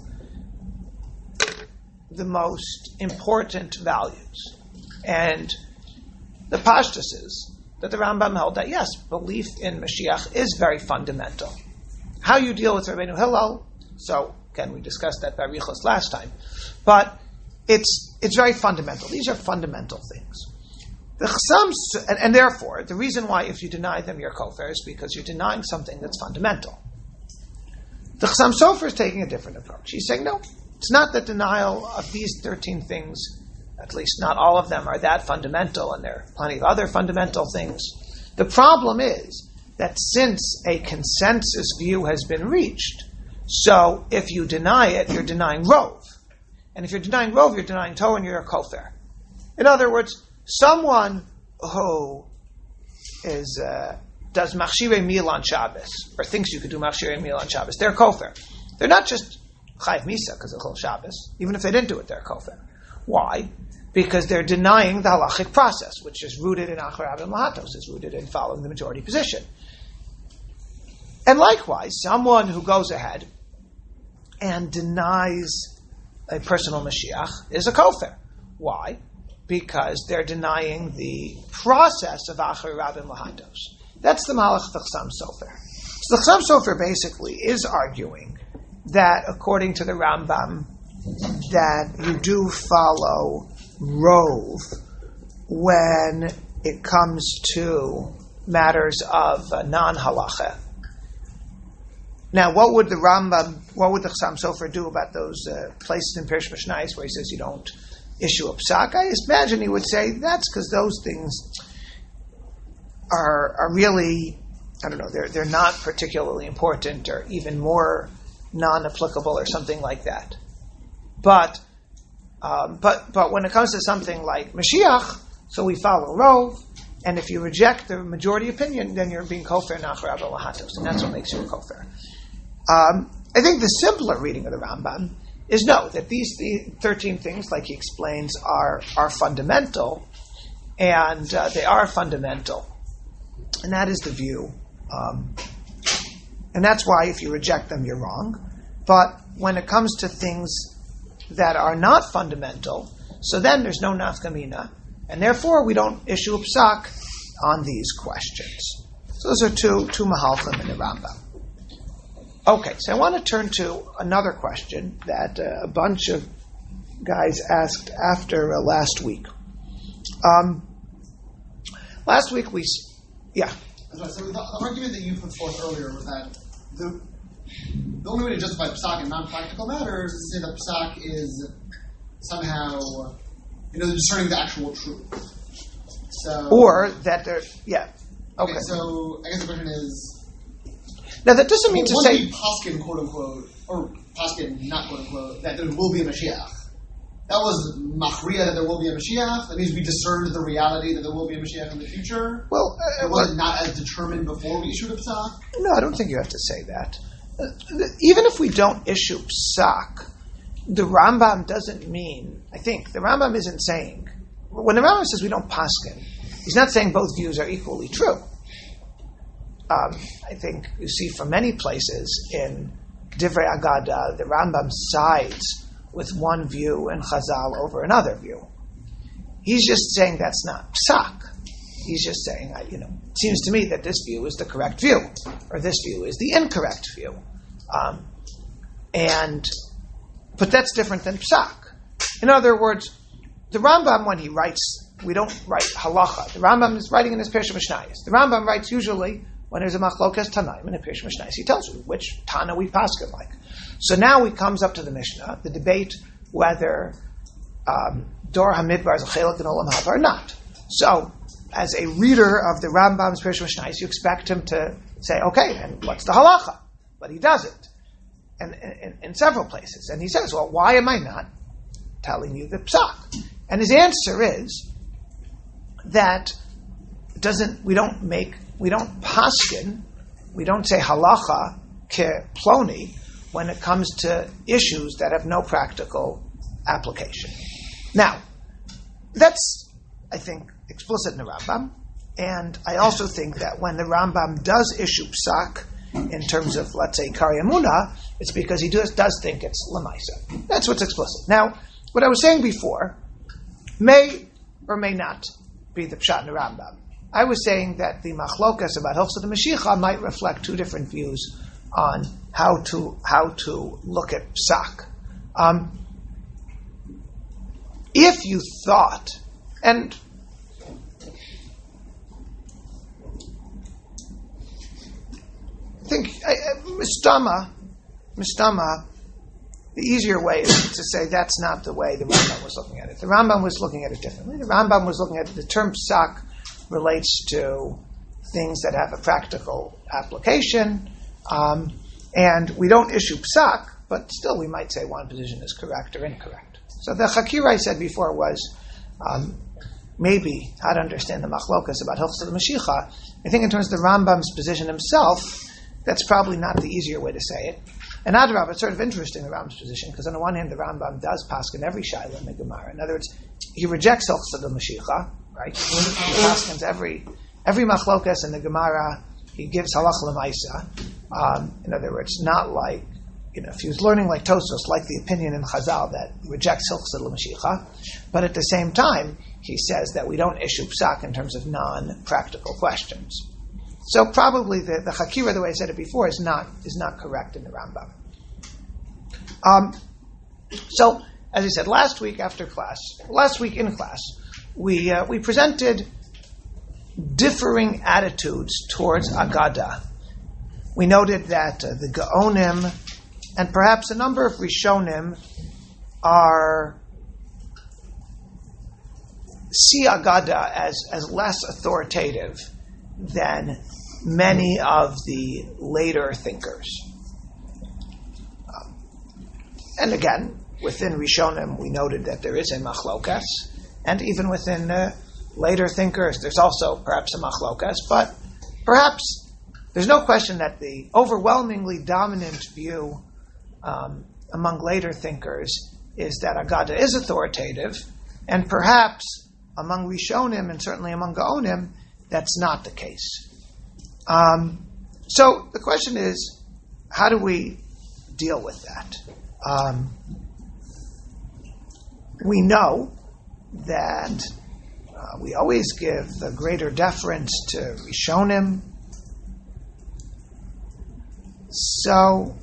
the most important values. And the pashtus is that the Rambam held that, yes, belief in Mashiach is very fundamental. How you deal with Rabbeinu Hillel, so again, we discussed that by Richos last time, but it's very fundamental. These are fundamental things. The Chassam, and therefore, the reason why if you deny them you're kofar is because you're denying something that's fundamental. The Chassam Sofer is taking a different approach. He's saying, no, it's not that denial of these 13 things At least not all of them are that fundamental, and there are plenty of other fundamental things. The problem is that since a consensus view has been reached, so if you deny it, you're denying Rov. And if you're denying Rov, you're denying Torah, and you're a kofar. In other words, someone who does machshirei meal on Shabbos, or thinks you could do machshirei meal on Shabbos, they're kofar. They're not just chayiv misa because of Chol Shabbos. Even if they didn't do it, they're kofar. Why? Because they're denying the halachic process, which is rooted in Achar Rabim Lahatos, is rooted in following the majority position. And likewise, someone who goes ahead and denies a personal Mashiach is a kofar. Why? Because they're denying the process of Achar Rabim Lahatos. That's the Malach Chassam Sofer. So the Chassam Sofer basically is arguing that, according to the Rambam, that you do follow Rov when it comes to matters of non-halacha. Now, what would the Chassam Sofer do about those places in Pirush Mishnayos where he says you don't issue a psak? I imagine he would say that's because those things are really, I don't know, they're not particularly important or even more non-applicable or something like that. But when it comes to something like Mashiach, so we follow Rov, and if you reject the majority opinion, then you're being kofar nachar Rabbi Lahatos, and that's what makes you a kofar. I think the simpler reading of the Rambam is that these 13 things, like he explains, are fundamental, and they are fundamental, and that is the view. And that's why if you reject them, you're wrong. But when it comes to things that are not fundamental, so then there's no nafkamina, and therefore we don't issue a psak on these questions. So those are two mahalchim in the Rambam. Okay, so I want to turn to another question that a bunch of guys asked after last week. Last week So the argument that you put forth earlier was that the only way to justify psak in non-practical matters is to say that psak is somehow, discerning the actual truth. So, or that they're, okay. So I guess the question is, now that doesn't mean to say once we paskin, quote unquote, or paskin, not quote unquote, that there will be a Mashiach. That was machriya that there will be a Mashiach. That means we discerned the reality that there will be a Mashiach in the future. Well, was it not as determined before we issued a psak? No, I don't think you have to say that. Even if we don't issue psak, the Rambam doesn't mean, I think, the Rambam isn't saying, when the Rambam says we don't paskin, he's not saying both views are equally true. I think you see from many places in Divrei Agada, the Rambam sides with one view and Chazal over another view. He's just saying that's not psak. He's just saying, it seems to me that this view is the correct view, or this view is the incorrect view. But that's different than psak. In other words, the Rambam, when he writes, we don't write halacha. The Rambam is writing in his Pirush Mishnayos. The Rambam writes usually when there's a machlokas tanaim in a Pirush Mishnayos. He tells you which tana we paskin like. So now he comes up to the Mishnah, the debate whether Dor HaMidbar is a chelak in Olam Haba or not. So, as a reader of the Rambam's Pirush Mishnayos, you expect him to say, okay, and what's the halacha? But he doesn't. And in several places. And he says, well, why am I not telling you the psak? And his answer is that we don't paskin, we don't say halacha ke ploni when it comes to issues that have no practical application. Now, that's, I think, explicit in the Rambam, and I also think that when the Rambam does issue psak in terms of, let's say, Kari Amuna, it's because he does think it's Lamaisa. That's what's explicit. Now, what I was saying before may or may not be the pshat in the Rambam. I was saying that the machlokas about Hilchos HaMashiach might reflect two different views on how to look at psak. If you thought, and I think Mistama the easier way is to say that's not the way the Rambam was looking at it. The Rambam was looking at it differently. The Rambam was looking at it, the term psak relates to things that have a practical application, and we don't issue psak, but still we might say one position is correct or incorrect. So the Chakira I said before was maybe how to understand the machlokas about Hilchos Mashiach. I think in terms of the Rambam's position himself, that's probably not the easier way to say it. And Adrab, it's sort of interesting, the Rambam's position, because on the one hand, the Rambam does paskin every shaila in the Gemara. In other words, he rejects Hilchos Mashiach, right? He paskins every machlokas in the Gemara, he gives halach l'maisa. In other words, not like, if he was learning like Tosfos, like the opinion in Chazal that rejects Hilchos Mashiach, but at the same time, he says that we don't issue psak in terms of non-practical questions. So probably the Chakira, the way I said it before, is not correct in the Rambam. So, as I said, last week in class, we presented differing attitudes towards Agada. We noted that the Gaonim and perhaps a number of Rishonim see Agada as less authoritative than many of the later thinkers. And again, within Rishonim, we noted that there is a machlokas, and even within later thinkers, there's also perhaps a machlokas, but perhaps there's no question that the overwhelmingly dominant view among later thinkers is that Agada is authoritative, and perhaps among Rishonim and certainly among Gaonim, that's not the case. So the question is, how do we deal with that? We know that we always give the greater deference to Rishonim. So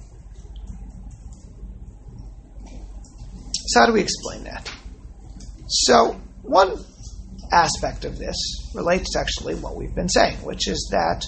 how do we explain that? So one aspect of this relates to actually what we've been saying, which is that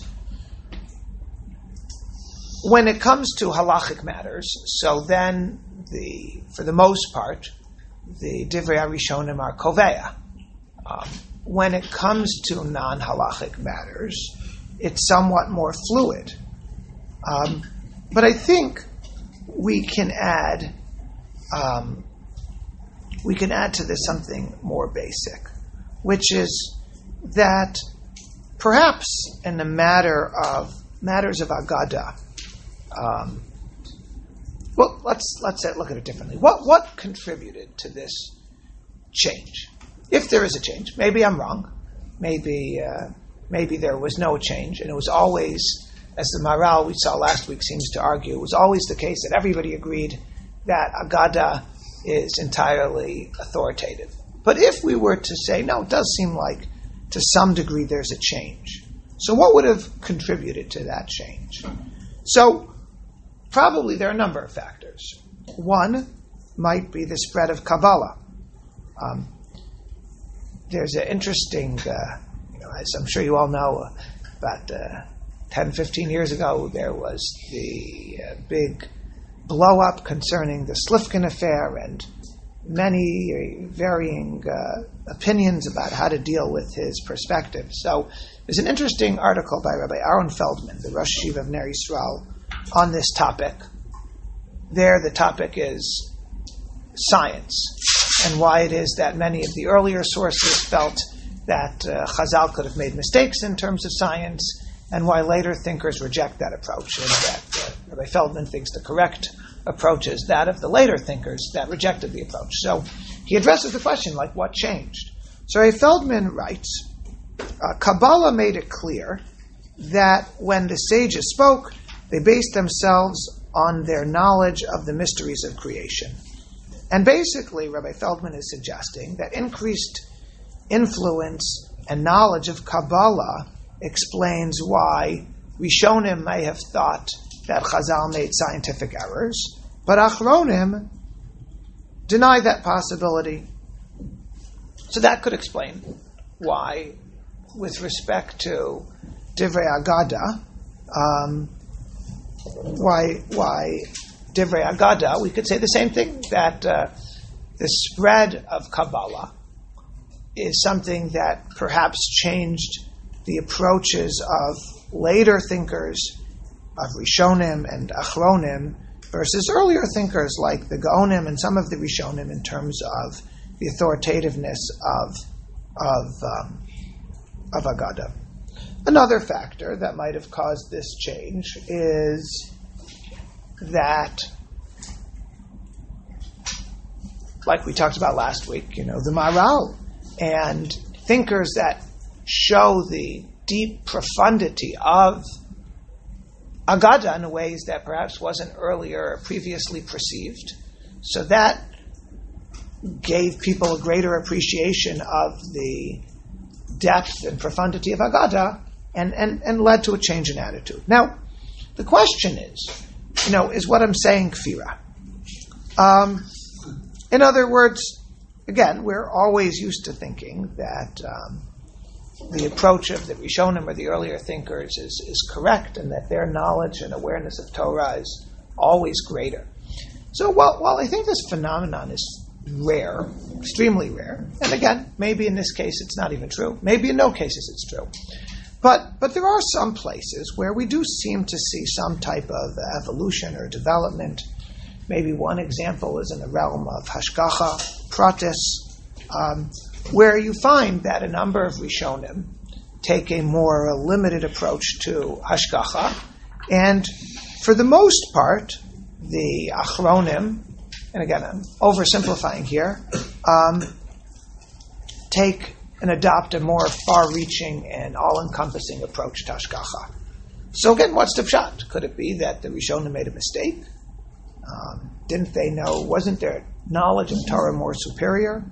when it comes to halachic matters, so then for the most part, the Divrei HaRishonim are koveya. When it comes to non-halachic matters, it's somewhat more fluid. But I think we can add to this something more basic, which is that perhaps in the matters of Agada, well, let's look at it differently. What contributed to this change? If there is a change, maybe I'm wrong. Maybe there was no change, and it was always, as the Maharal we saw last week seems to argue, it was always the case that everybody agreed that Agada is entirely authoritative. But if we were to say, no, it does seem like to some degree there's a change. So what would have contributed to that change? So probably there are a number of factors. One might be the spread of Kabbalah. There's an interesting, as I'm sure you all know, about 10, 15 years ago, there was the big blow-up concerning the Slifkin affair and many varying opinions about how to deal with his perspective. So there's an interesting article by Rabbi Aaron Feldman, the Rosh Yeshiva of Ner Yisrael, on this topic. There the topic is science and why it is that many of the earlier sources felt that Chazal could have made mistakes in terms of science, and why later thinkers reject that approach, and that Rabbi Feldman thinks the correct approach is that of the later thinkers that rejected the approach. So he addresses the question, like, what changed? So Rabbi Feldman writes, Kabbalah made it clear that when the sages spoke, they based themselves on their knowledge of the mysteries of creation. And basically, Rabbi Feldman is suggesting that increased influence and knowledge of Kabbalah explains why Rishonim may have thought that Chazal made scientific errors, but Achronim deny that possibility. So that could explain why, with respect to Divrei Agada, why Divrei Agada, we could say the same thing, that the spread of Kabbalah is something that perhaps changed the approaches of later thinkers, of Rishonim and Achronim, versus earlier thinkers like the Gaonim and some of the Rishonim in terms of the authoritativeness of Agada. Another factor that might have caused this change is that, like we talked about last week, the Maharal and thinkers that show the deep profundity of Agada in ways that perhaps wasn't earlier or previously perceived. So that gave people a greater appreciation of the depth and profundity of Agada and led to a change in attitude. Now, the question is what I'm saying kfira? In other words, again, we're always used to thinking that the approach of the Rishonim or the earlier thinkers is correct, and that their knowledge and awareness of Torah is always greater. So while I think this phenomenon is rare, extremely rare, and again, maybe in this case it's not even true, maybe in no cases it's true, but there are some places where we do seem to see some type of evolution or development. Maybe one example is in the realm of Hashgacha, Pratis, where you find that a number of Rishonim take a more limited approach to Hashgacha, and for the most part, the Achronim, and again I'm oversimplifying here, take and adopt a more far-reaching and all-encompassing approach to Hashgacha. So again, what's the pshat? Could it be that the Rishonim made a mistake? Didn't they know? Wasn't their knowledge of Torah more superior?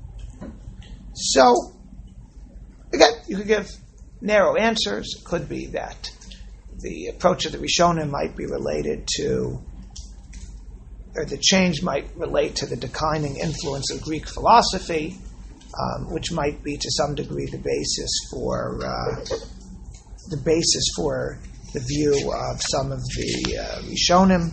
So, again, you could give narrow answers. It could be that the approach of the Rishonim might be related to, or the change might relate to the declining influence of Greek philosophy, which might be to some degree the basis for the view of some of the Rishonim.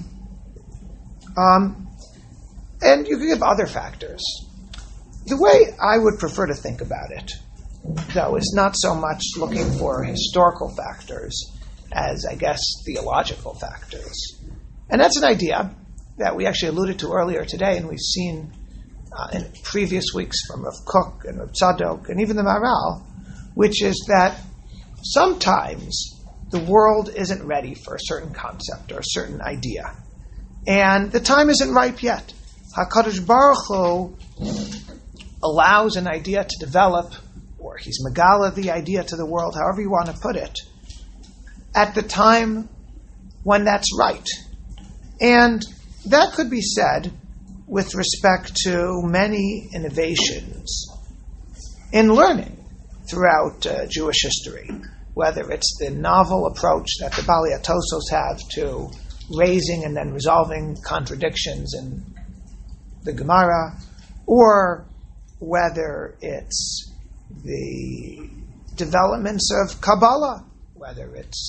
And you could give other factors. The way I would prefer to think about it, though, is not so much looking for historical factors as, I guess, theological factors. And that's an idea that we actually alluded to earlier today, and we've seen in previous weeks from Rav Kook and Rav Tzadok and even the Maharal, which is that sometimes the world isn't ready for a certain concept or a certain idea. And the time isn't ripe yet. HaKadosh Baruch Hu allows an idea to develop, or he's megala the idea to the world, however you want to put it, at the time when that's right. And that could be said with respect to many innovations in learning throughout Jewish history, whether it's the novel approach that the Balei Tosos have to raising and then resolving contradictions in the Gemara, or whether it's the developments of Kabbalah, whether it's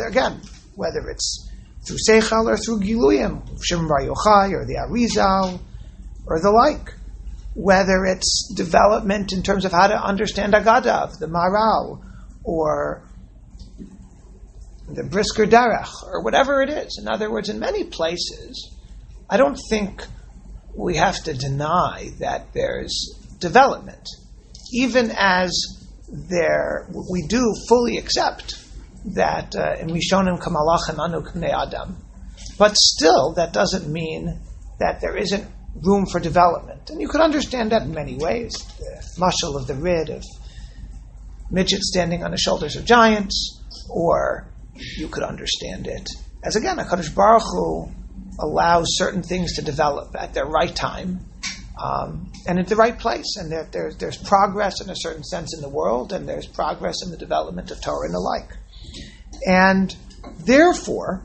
through Seichel or through Giluyim, Shimon Bar Yochai or the Arizal or the like, whether it's development in terms of how to understand Agada, the Maharal, or the Brisker Derech, or whatever it is. In other words, in many places, I don't think we have to deny that there's development, even as we do fully accept that in Rishonim Kamalachim Anu K'nei Adam. But still, that doesn't mean that there isn't room for development. And you could understand that in many ways. The mashal of the Rid of midgets standing on the shoulders of giants, or you could understand it as, again, HaKadosh Baruch Hu allows certain things to develop at their right time, and at the right place, and there's progress in a certain sense in the world, and there's progress in the development of Torah and the like. And therefore,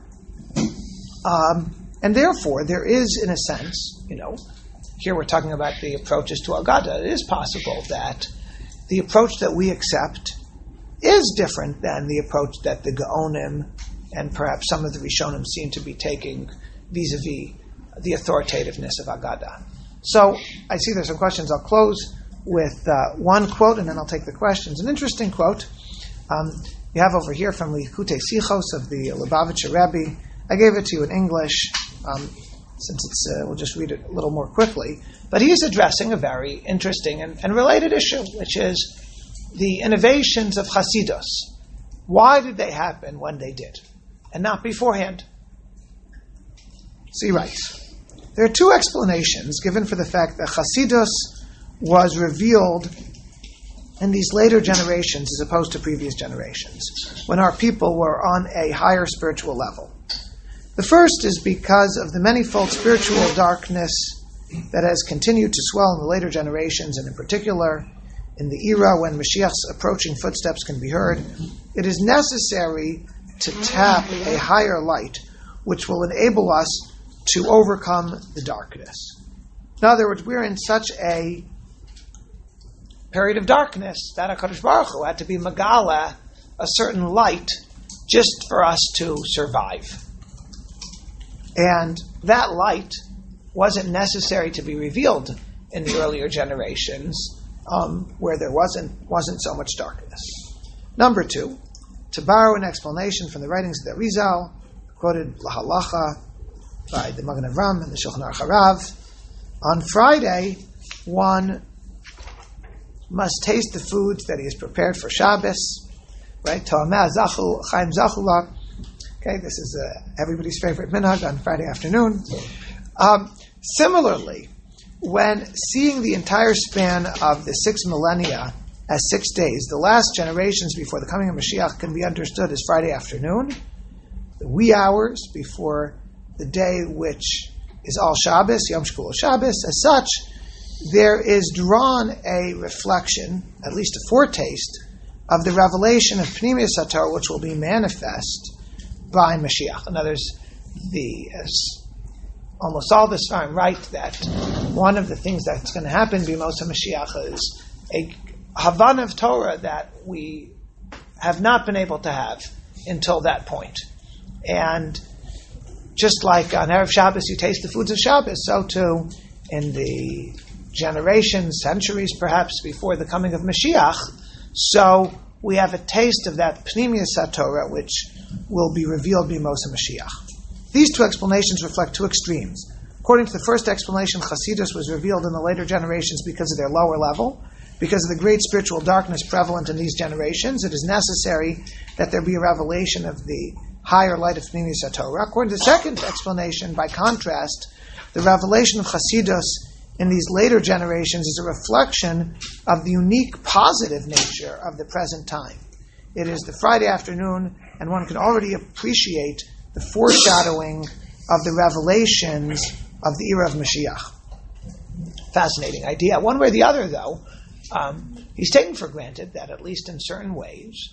there is, in a sense, here we're talking about the approaches to Agada. It is possible that the approach that we accept is different than the approach that the Gaonim and perhaps some of the Rishonim seem to be taking vis-a-vis the authoritativeness of Agada. So I see there's some questions. I'll close with one quote, and then I'll take the questions. An interesting quote you have over here from Likutei Sichos of the Lubavitcher Rebbe. I gave it to you in English, since it's we'll just read it a little more quickly. But he's addressing a very interesting and related issue, which is the innovations of Hasidus. Why did they happen when they did, and not beforehand? So he writes, there are two explanations given for the fact that Hasidus was revealed in these later generations as opposed to previous generations, when our people were on a higher spiritual level. The first is because of the manifold spiritual darkness that has continued to swell in the later generations, and in particular, in the era when Mashiach's approaching footsteps can be heard, it is necessary to tap a higher light, which will enable us to overcome the darkness. In other words, we're in such a period of darkness that HaKadosh Baruch Hu had to be Megala, a certain light, just for us to survive. And that light wasn't necessary to be revealed in the earlier generations, where there wasn't so much darkness. Number two, to borrow an explanation from the writings of the Arizal, quoted Lahalacha by the Magen Avram and the Shulchan Aruch Harav, on Friday, one must taste the foods that he has prepared for Shabbos, right? Ta'ameh zachul, chaim zachula. Okay, this is everybody's favorite minhag on Friday afternoon. Similarly, when seeing the entire span of the 6 millennia as 6 days, the last generations before the coming of Mashiach can be understood as Friday afternoon, the wee hours before the day which is all Shabbos, Yom Shekulo Shabbos. As such, there is drawn a reflection, at least a foretaste, of the revelation of Pnimius HaTorah, which will be manifest by Mashiach. In other words, almost all the Sfarim write that one of the things that's going to happen b'Mos HaMashiach is a Havan of Torah that we have not been able to have until that point. And just like on Erev Shabbos you taste the foods of Shabbos, so too in the generations, centuries perhaps before the coming of Mashiach, so we have a taste of that Pnimius HaTorah which will be revealed b'Mos HaMashiach. These two explanations reflect two extremes. According to the first explanation, Hasidus was revealed in the later generations because of their lower level. Because of the great spiritual darkness prevalent in these generations, it is necessary that there be a revelation of the higher light of Pnimius HaTorah. According to the second explanation, by contrast, the revelation of Hasidus in these later generations is a reflection of the unique positive nature of the present time. It is the Friday afternoon, and one can already appreciate the foreshadowing of the revelations of the era of Mashiach. Fascinating idea. One way or the other, though, he's taken for granted that at least in certain ways,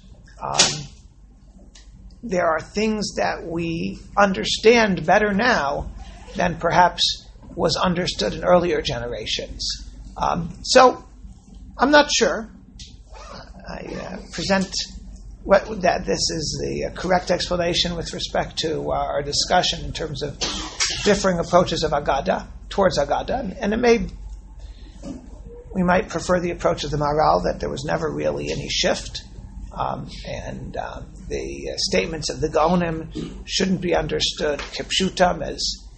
there are things that we understand better now than perhaps was understood in earlier generations. So, I'm not sure. I present that this is the correct explanation with respect to our discussion in terms of differing approaches of Agada, towards Agada, and we might prefer the approach of the Maharal that there was never really any shift, and the statements of the Gaonim shouldn't be understood kipshutam as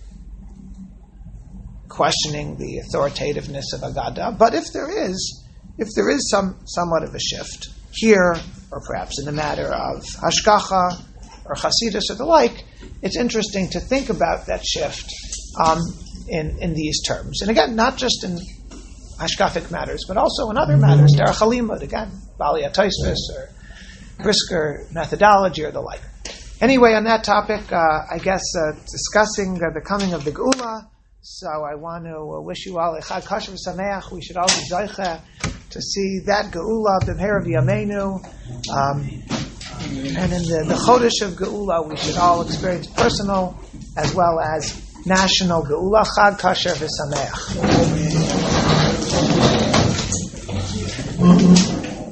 questioning the authoritativeness of Agada. But if there is somewhat of a shift here, or perhaps in the matter of Hashgacha or Hasidus or the like, it's interesting to think about that shift in these terms. And again, not just in Hashkafic matters, but also in other matters, Derech HaLimud, again, Bali HaTosfos or Brisker methodology or the like. Anyway, on that topic, I guess discussing the coming of the Geula, so I want to wish you all a Chag Kosher V'Sameach. We should all be Zoicha to see that Geula b'mehera v'yameinu. And in the Chodesh of Geula, we should all experience personal as well as national Geula. Chag Kosher V'Sameach.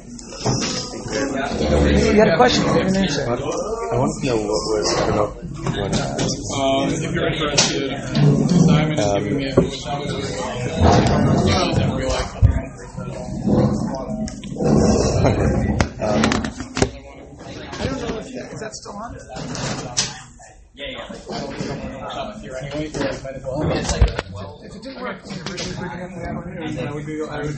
You had a question? I didn't answer. I want to know what was, I don't know, If you're interested, Simon is giving me a which I was and we like I don't know if is that still on? here anyway. If it didn't work, I would